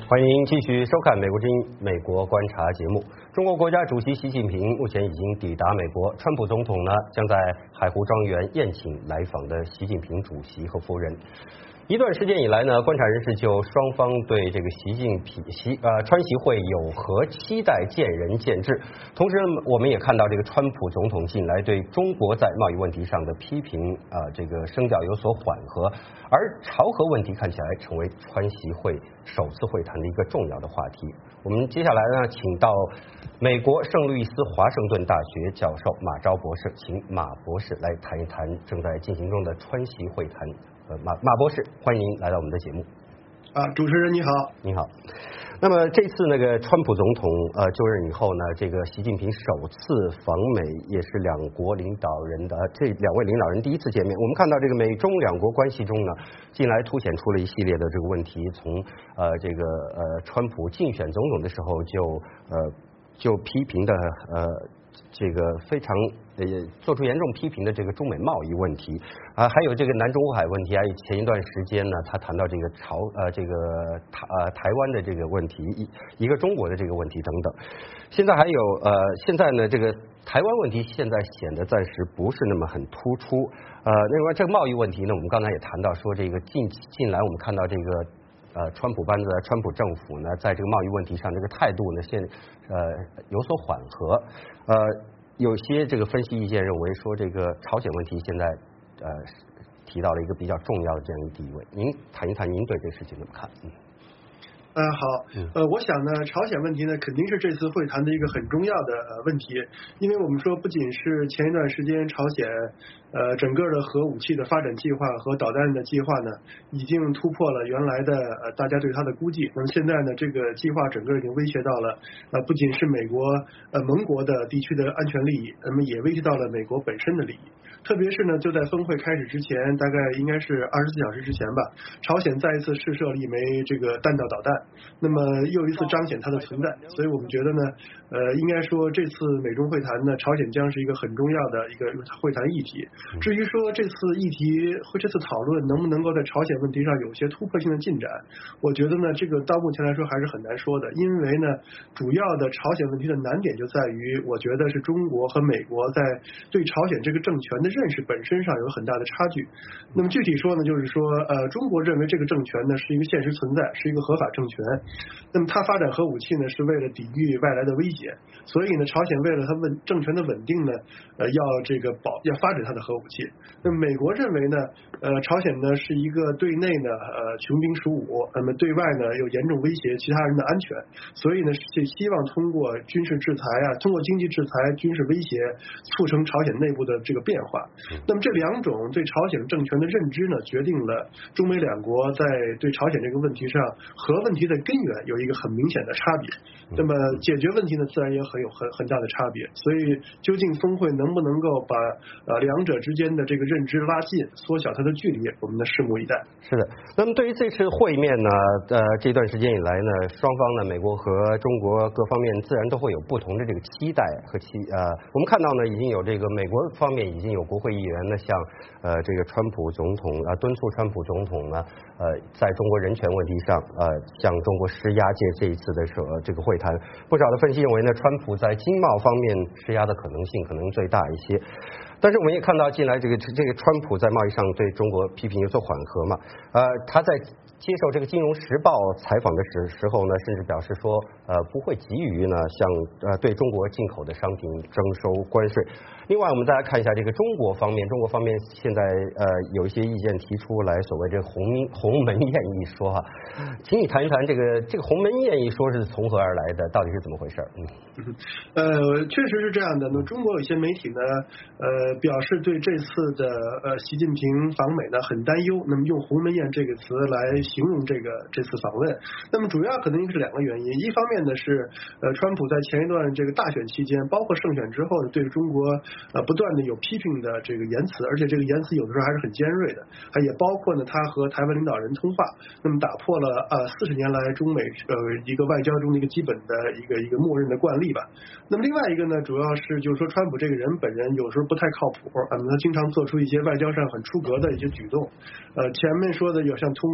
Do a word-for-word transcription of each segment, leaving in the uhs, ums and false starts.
欢迎继续收看《美国之音》美国观察节目。中国国家主席习近平目前已经抵达美国，川普总统呢将在海湖庄园宴请来访的习近平主席和夫人。一段时间以来呢，观察人士就双方对这个习近平习呃川习会有何期待见仁见智。同时，我们也看到这个川普总统近来对中国在贸易问题上的批评啊、呃，这个声调有所缓和，而朝核问题看起来成为川习会首次会谈的一个重要的话题。我们接下来呢，请到美国圣路易斯华盛顿大学教授马昭博士，请马博士来谈一谈正在进行中的川习会谈。呃，马马博士，欢迎您来到我们的节目。 啊，主持人你好， 你好。那么这次那个川普总统呃就任以后呢，这个习近平首次访美，也是两国领导人的这两位领导人第一次见面。我们看到这个美中两国关系中呢，近来凸显出了一系列的这个问题，从呃这个呃川普竞选总统的时候就呃就批评的呃。这个非常呃做出严重批评的这个中美贸易问题啊，还有这个南中国海问题啊。前一段时间呢，他谈到这个朝呃这个台呃台湾的这个问题，一一个中国的这个问题等等。现在还有呃现在呢，这个台湾问题现在显得暂时不是那么很突出。呃，另外这个贸易问题呢，我们刚才也谈到说，这个近近来我们看到这个。呃，川普班子、川普政府呢，在这个贸易问题上，这个态度呢，现呃有所缓和。呃，有些这个分析意见认为说，这个朝鲜问题现在呃提到了一个比较重要的这样一个地位。您谈一谈您对这个事情怎么看？嗯。 呃好，呃，我想呢，朝鲜问题呢，肯定是这次会谈的一个很重要的呃问题，因为我们说，不仅是前一段时间朝鲜呃整个的核武器的发展计划和导弹的计划呢，已经突破了原来的呃大家对它的估计。那么现在呢，这个计划整个已经威胁到了呃不仅是美国呃盟国的地区的安全利益，那么也威胁到了美国本身的利益。特别是呢，就在峰会开始之前，大概应该是二十四小时之前吧，朝鲜再一次试射了一枚这个弹道导弹。那么又一次彰显它的存在，所以我们觉得呢，呃，应该说这次美中会谈呢，朝鲜将是一个很重要的一个会谈议题。至于说这次议题和这次讨论能不能够在朝鲜问题上有些突破性的进展，我觉得呢，这个到目前来说还是很难说的，因为呢，主要的朝鲜问题的难点就在于，我觉得是中国和美国在对朝鲜这个政权的认识本身上有很大的差距。那么具体说呢，就是说，呃，中国认为这个政权呢是一个现实存在，是一个合法政权。那么它发展核武器呢，是为了抵御外来的威胁，所以呢，朝鲜为了它稳政权的稳定呢，呃，要这个保要发展它的核武器。那么美国认为呢，呃，朝鲜呢是一个对内呢呃穷兵黩武，那么对外呢又严重威胁其他人的安全，所以呢是希望通过军事制裁啊，通过经济制裁、军事威胁，促成朝鲜内部的这个变化。那么这两种对朝鲜政权的认知呢，决定了中美两国在对朝鲜这个问题上核问题的根源有一个很明显的差别，那么解决问题呢，自然也很有很很大的差别。所以，究竟峰会能不能够把呃两者之间的这个认知拉近，缩小它的距离，我们呢拭目以待。 是的。那么对于这次会面呢，呃，这段时间以来呢，双方呢，美国和中国各方面自然都会有不同的这个期待和期呃，我们看到呢，已经有这个美国方面已经有国会议员呢，向呃这个川普总统啊、呃、敦促川普总统呢，呃，在中国人权问题上呃向中国施压，借这一次的时候这个会谈，不少的分析认为呢，川普在经贸方面施压的可能性可能最大一些。但是我们也看到，近来这个这个川普在贸易上对中国批评有所缓和嘛，呃，他在接受这个《金融时报》采访的时时候呢，甚至表示说，呃，不会急于呢向呃对中国进口的商品征收关税。另外，我们再来看一下这个中国方面，中国方面现在呃有一些意见提出来，所谓这个鸿鸿门宴一说哈，请你谈一谈这个这个鸿门宴一说是从何而来的，到底是怎么回事？嗯， 呃，确实是这样的。那中国有些媒体呢，呃，表示对这次的呃习近平访美呢很担忧，那么用鸿门宴这个词来形容这个这次访问。那么主要可能是两个原因，一方面呢是呃川普在前一段这个大选期间，包括胜选之后呢，对中国呃不断的有批评的这个言辞，而且这个言辞有的时候还是很尖锐的，还也包括呢他和台湾领导人通话，那么打破了呃四十年来中美呃一个外交中的一个基本的一个一个默认的惯例吧。那么另外一个呢，主要是就是说川普这个人本人有时候不太靠谱，嗯，他经常做出一些外交上很出格的一些举动，呃前面说的有像通和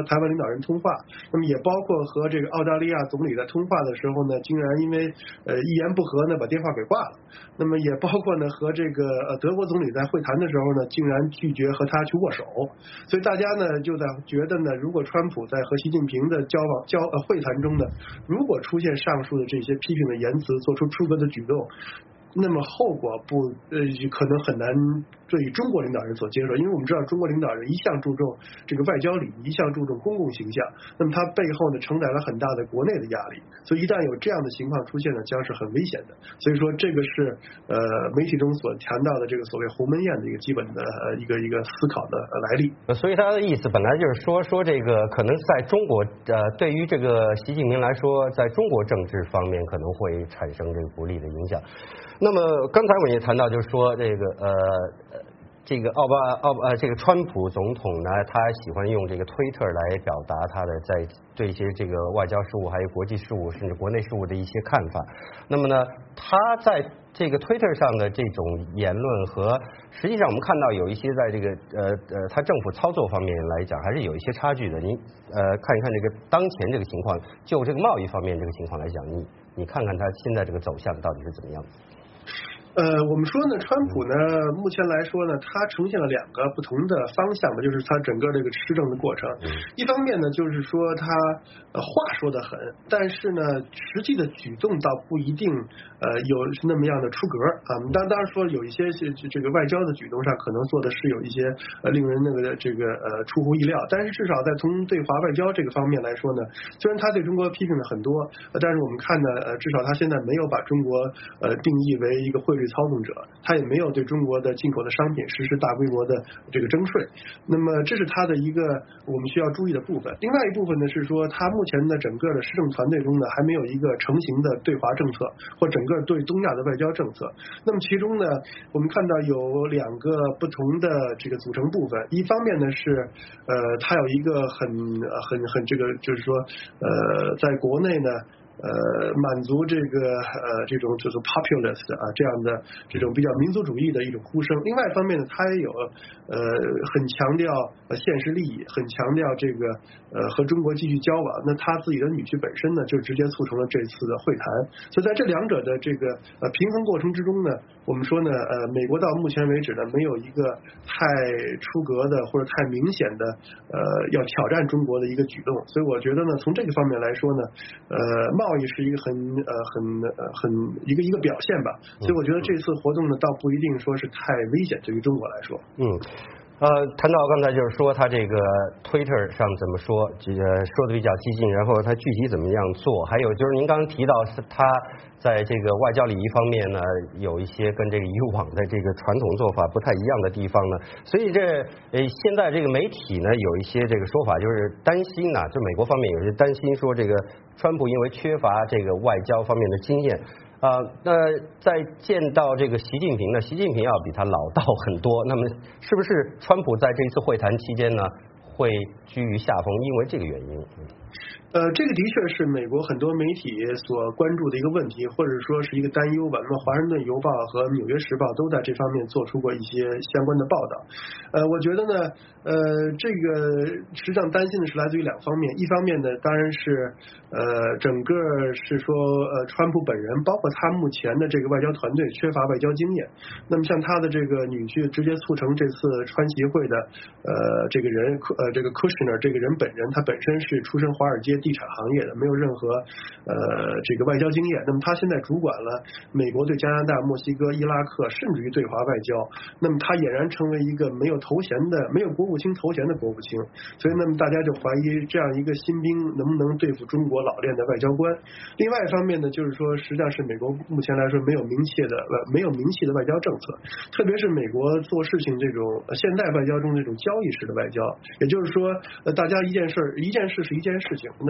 和台湾领导人通话，那么也包括和这个澳大利亚总理在通话的时候呢，竟然因为呃一言不合呢把电话给挂了。那么也包括呢和这个呃德国总理在会谈的时候呢，竟然拒绝和他去握手。所以大家呢就在觉得呢，如果川普在和习近平的交往交呃会谈中呢，如果出现上述的这些批评的言辞，做出出格的举动，那么后果不呃可能很难对中国领导人所接受，因为我们知道中国领导人一向注重这个外交礼仪，一向注重公共形象，那么他背后呢承载了很大的国内的压力，所以一旦有这样的情况出现呢，将是很危险的。所以说这个是呃媒体中所谈到的这个所谓鸿门宴的一个基本的呃一个一个思考的来历。 所以他的意思本来就是说说这个可能在中国呃对于这个习近平来说，在中国政治方面可能会产生这个不利的影响。那么刚才我们也谈到，就是说这个呃这个奥巴奥呃这个川普总统呢，他喜欢用这个推特来表达他的在对一些这个外交事务、还有国际事务甚至国内事务的一些看法。那么呢，他在这个推特上的这种言论和实际上我们看到有一些在这个呃呃他政府操作方面来讲，还是有一些差距的。您呃看一看这个当前这个情况，就这个贸易方面这个情况来讲，你你看看他现在这个走向到底是怎么样的？ 呃，我们说呢，川普呢，目前来说呢，他呈现了两个不同的方向吧，就是他整个这个施政的过程。一方面呢，就是说他呃话说得很，但是呢，实际的举动倒不一定呃有那么样的出格啊。当当然说有一些这个外交的举动上，可能做的是有一些呃令人那个这个呃出乎意料，但是至少在从对华外交这个方面来说呢，虽然他对中国批评了很多，但是我们看呢，呃，至少他现在没有把中国呃定义为一个汇率操纵者，他也没有对中国的进口的商品实施大规模的这个征税。那么这是他的一个我们需要注意的部分。另外一部分呢是说，他目前的整个的施政团队中呢，还没有一个成型的对华政策或整个对东亚的外交政策。那么其中呢，我们看到有两个不同的这个组成部分。一方面呢是呃，他有一个很很很这个就是说呃，在国内呢。呃，满足这个呃这种就是 populist 啊这样的这种比较民族主义的一种呼声。另外一方面呢，他也有呃很强调呃现实利益，很强调这个呃和中国继续交往。那他自己的女婿本身呢，就直接促成了这次的会谈。所以在这两者的这个呃平衡过程之中呢，我们说呢，呃，美国到目前为止呢，没有一个太出格的或者太明显的呃要挑战中国的一个举动。所以我觉得呢，从这个方面来说呢，呃贸易是一个很呃很呃很一个一个表现吧，所以我觉得这次活动呢，倒不一定说是太危险，对于中国来说。 嗯，呃，谈到刚才就是说他这个 Twitter 上怎么说，这个说的比较激进，然后他具体怎么样做，还有就是您刚刚提到是他在这个外交礼仪方面呢，有一些跟这个以往的这个传统做法不太一样的地方呢，所以这呃现在这个媒体呢有一些这个说法，就是担心呢，就美国方面有些担心说这个川普因为缺乏这个外交方面的经验。啊、呃，那在见到这个习近平呢，习近平要比他老道很多。那么，是不是川普在这次会谈期间呢，会居于下风？因为这个原因。 呃，这个的确是美国很多媒体所关注的一个问题，或者说是一个担忧吧。那么，《华盛顿邮报》和《纽约时报》都在这方面做出过一些相关的报道。呃，我觉得呢，呃，这个实际上担心的是来自于两方面。一方面呢，当然是呃，整个是说呃，川普本人，包括他目前的这个外交团队缺乏外交经验。那么，像他的这个女婿直接促成这次川协会的呃这个人呃这个 Kushner 这个人本人，他本身是出身华尔街地产行业的，没有任何呃这个外交经验。那么他现在主管了美国对加拿大、墨西哥、伊拉克，甚至于对华外交。那么他俨然成为一个没有头衔的、没有国务卿头衔的国务卿。所以，那么大家就怀疑这样一个新兵能不能对付中国老练的外交官。另外一方面呢，就是说，实际上是美国目前来说没有明确的、呃没有明细的外交政策，特别是美国做事情这种现代外交中这种交易式的外交，也就是说，呃大家一件事一件事是一件事情。那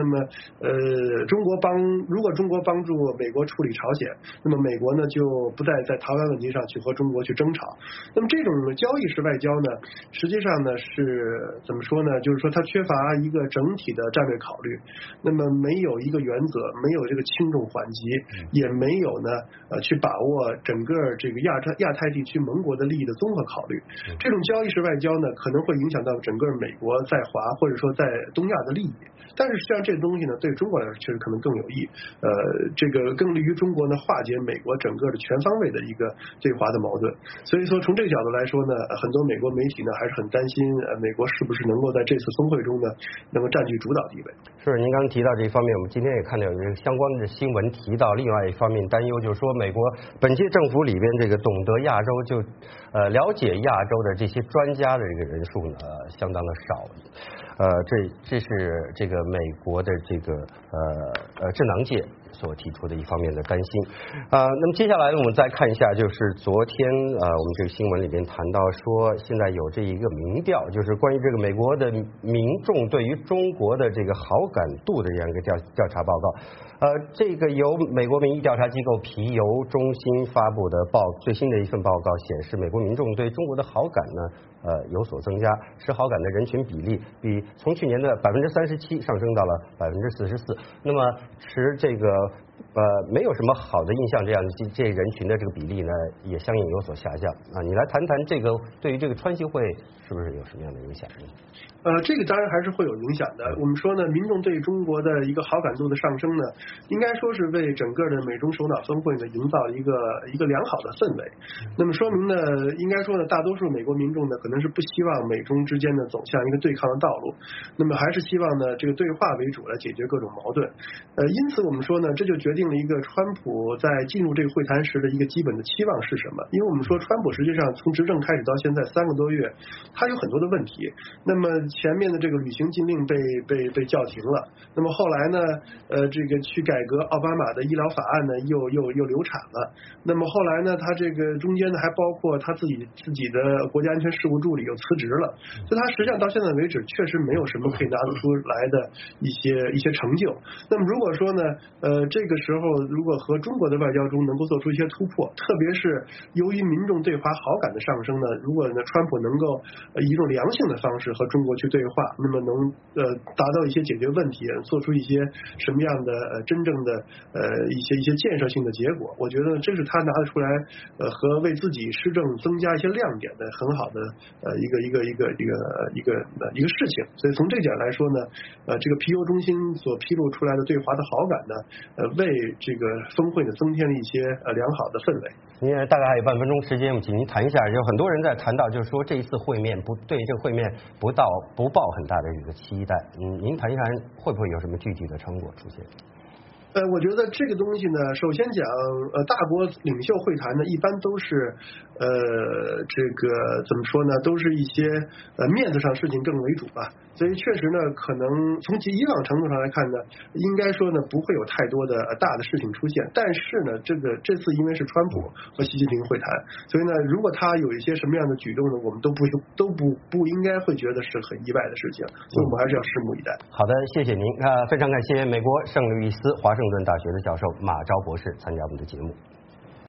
那么呃，中国帮如果中国帮助美国处理朝鲜，那么美国呢就不再在台湾问题上去和中国去争吵。那么这种交易式外交呢，实际上呢是怎么说呢？就是说它缺乏一个整体的战略考虑，那么没有一个原则，没有这个轻重缓急，也没有呢呃去把握整个这个亚太亚太地区盟国的利益的综合考虑。这种交易式外交呢，可能会影响到整个美国在华或者说在东亚的利益。但是实际上这个东西呢，对中国来说确实可能更有益，呃，这个更利于中国呢化解美国整个的全方位的一个对华的矛盾。所以说从这个角度来说呢，很多美国媒体呢还是很担心，呃，美国是不是能够在这次峰会中呢能够占据主导地位。 是，您刚刚提到这一方面，我们今天也看到有一个相关的新闻提到另外一方面担忧，就是说美国本届政府里边这个懂得亚洲就呃了解亚洲的这些专家的这个人数呢、呃、相当的少。呃，这这是这个美国的这个呃呃智囊界所提出的一方面的担心啊、呃。那么接下来我们再看一下，就是昨天呃我们这个新闻里边谈到说，现在有这一个民调，就是关于这个美国的民众对于中国的这个好感度的这样一个调调查报告。呃，这个由美国民意调查机构皮尤中心发布的报最新的一份报告显示，美国民众对中国的好感呢，呃有所增加，持好感的人群比例比从去年的百分之三十七上升到了百分之四十四。那么持这个呃没有什么好的印象这样这这人群的这个比例呢，也相应有所下降啊。你来谈谈这个对于这个川协会是不是有什么样的影响？ 呃，这个当然还是会有影响的。我们说呢，民众对中国的一个好感度的上升呢，应该说是为整个的美中首脑峰会呢营造了一个一个良好的氛围。那么说明呢，应该说呢，大多数美国民众呢可能是不希望美中之间呢走向一个对抗的道路，那么还是希望呢这个对话为主来解决各种矛盾。呃，因此我们说呢，这就决定了一个川普在进入这个会谈时的一个基本的期望是什么？因为我们说川普实际上从执政开始到现在三个多月，他有很多的问题。那么前面的这个旅行禁令被被被叫停了，那么后来呢，呃，这个去改革奥巴马的医疗法案呢，又又又流产了。那么后来呢，他这个中间呢还包括他自己自己的国家安全事务助理又辞职了，所以他实际上到现在为止确实没有什么可以拿得出来的一些一些成就。那么如果说呢，呃，这个时候如果和中国的外交中能够做出一些突破，特别是由于民众对华好感的上升呢，如果呢川普能够呃以一种良性的方式和中国去对话，那么能呃达到一些解决问题，做出一些什么样的呃真正的呃一些一些建设性的结果，我觉得这是他拿得出来呃和为自己施政增加一些亮点的很好的呃一个一个一个一个一个呃一个事情。所以从这点来说呢，呃这个皮尤中心所披露出来的对华的好感呢，呃为这个峰会呢增添了一些呃良好的氛围。 您大概还有半分钟时间，我请您谈一下，有很多人在谈到，就是说这一次会面不对这个会面不到不抱很大的这个期待，嗯，您谈一谈会不会有什么具体的成果出现？ 呃，我觉得这个东西呢，首先讲，呃，大国领袖会谈呢，一般都是，呃，这个怎么说呢，都是一些呃面子上事情更为主吧。所以确实呢，可能从以往程度上来看呢，应该说呢不会有太多的大的事情出现。但是呢，这个这次因为是川普和习近平会谈，所以呢，如果他有一些什么样的举动呢，我们都不都不不应该会觉得是很意外的事情。所以我们还是要拭目以待。 好的，谢谢您。啊，非常感谢美国圣路易斯华盛顿大学的教授马昭博士参加我们的节目。